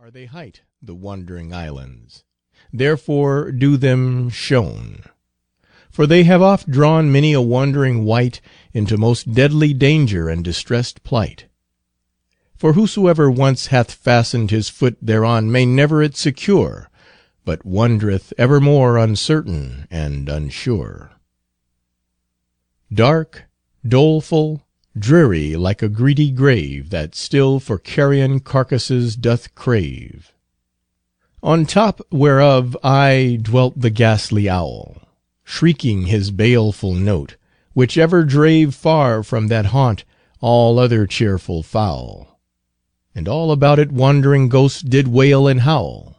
are they hight, the wandering islands, therefore do them shone. For they have oft drawn many a wandering wight into most deadly danger and distressed plight. For whosoever once hath fastened his foot thereon may never it secure, but wandereth evermore uncertain and unsure. Dark, doleful, dreary, like a greedy grave that still for carrion carcasses doth crave. On top whereof aye dwelt the ghastly owl, shrieking his baleful note, which ever drave far from that haunt all other cheerful fowl, and all about it wandering ghosts did wail and howl.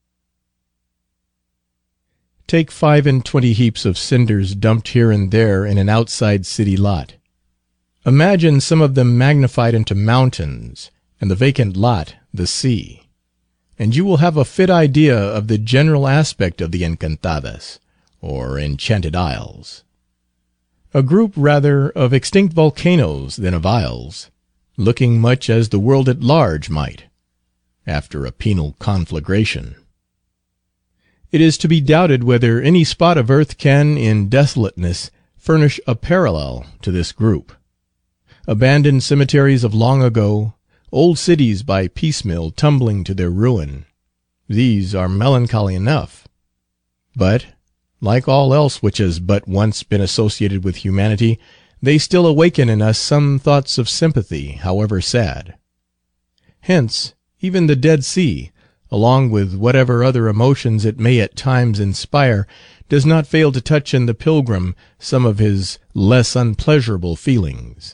Take 25 heaps of cinders dumped here and there in an outside city lot. Imagine some of them magnified into mountains, and the vacant lot the sea, and you will have a fit idea of the general aspect of the Encantadas, or Enchanted Isles. A group rather of extinct volcanoes than of isles, looking much as the world at large might, after a penal conflagration. It is to be doubted whether any spot of earth can in desolateness furnish a parallel to this group. Abandoned cemeteries of long ago, old cities by piecemeal tumbling to their ruin, these are melancholy enough. But, like all else which has but once been associated with humanity, they still awaken in us some thoughts of sympathy, however sad. Hence, even the Dead Sea, along with whatever other emotions it may at times inspire, does not fail to touch in the pilgrim some of his less unpleasurable feelings.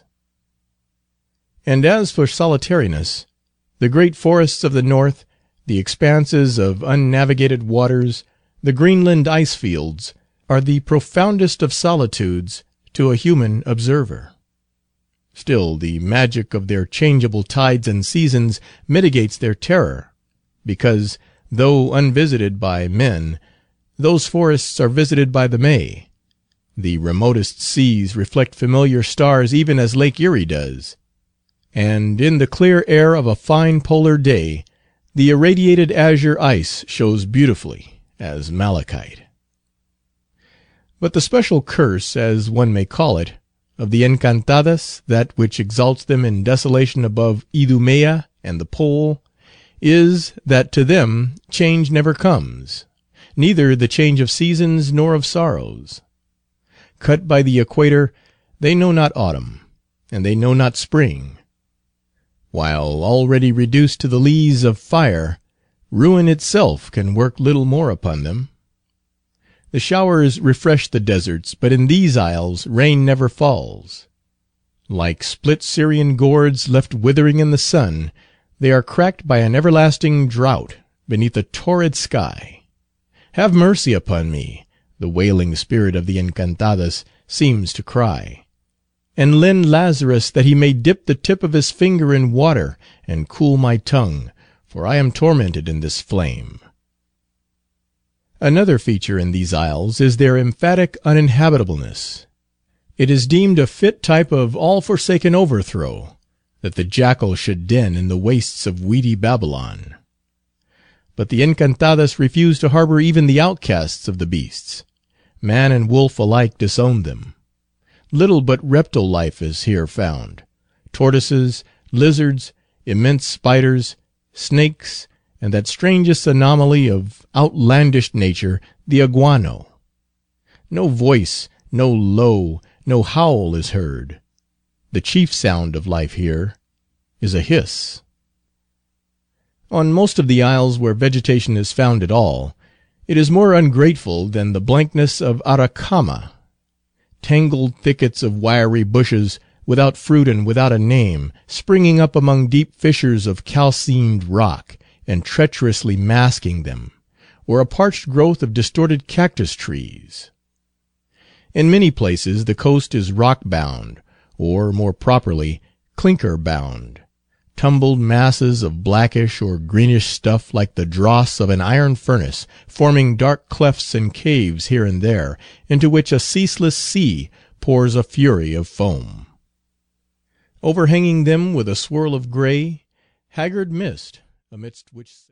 And as for solitariness, the great forests of the north, the expanses of unnavigated waters, the Greenland ice fields, are the profoundest of solitudes to a human observer. Still the magic of their changeable tides and seasons mitigates their terror, because, though unvisited by men, those forests are visited by the May. The remotest seas reflect familiar stars even as Lake Erie does, and in the clear air of a fine polar day, the irradiated azure ice shows beautifully as malachite. But the special curse, as one may call it, of the Encantadas, that which exalts them in desolation above Idumea and the Pole, is, that to them change never comes, neither the change of seasons nor of sorrows. Cut by the equator, they know not autumn, and they know not spring. While already reduced to the lees of fire, ruin itself can work little more upon them. The showers refresh the deserts, but in these isles rain never falls. Like split Syrian gourds left withering in the sun, they are cracked by an everlasting drought beneath a torrid sky. Have mercy upon me, the wailing spirit of the Encantadas seems to cry, and lend Lazarus that he may dip the tip of his finger in water and cool my tongue, for I am tormented in this flame. Another feature in these isles is their emphatic uninhabitableness. It is deemed a fit type of all-forsaken overthrow, that the jackal should den in the wastes of weedy Babylon. But the Encantadas refuse to harbor even the outcasts of the beasts. Man and wolf alike disown them. Little but reptile life is here found: tortoises, lizards, immense spiders, snakes, and that strangest anomaly of outlandish nature, the iguano. No voice, no low, no howl is heard. The chief sound of life here is a hiss. On most of the isles where vegetation is found at all, it is more ungrateful than the blankness of Aracama. Tangled thickets of wiry bushes, without fruit and without a name, springing up among deep fissures of calcined rock, and treacherously masking them, or a parched growth of distorted cactus trees. In many places the coast is rock-bound, or, more properly, clinker-bound, tumbled masses of blackish or greenish stuff like the dross of an iron furnace, forming dark clefts and caves here and there, into which a ceaseless sea pours a fury of foam. Overhanging them with a swirl of grey, haggard mist, amidst which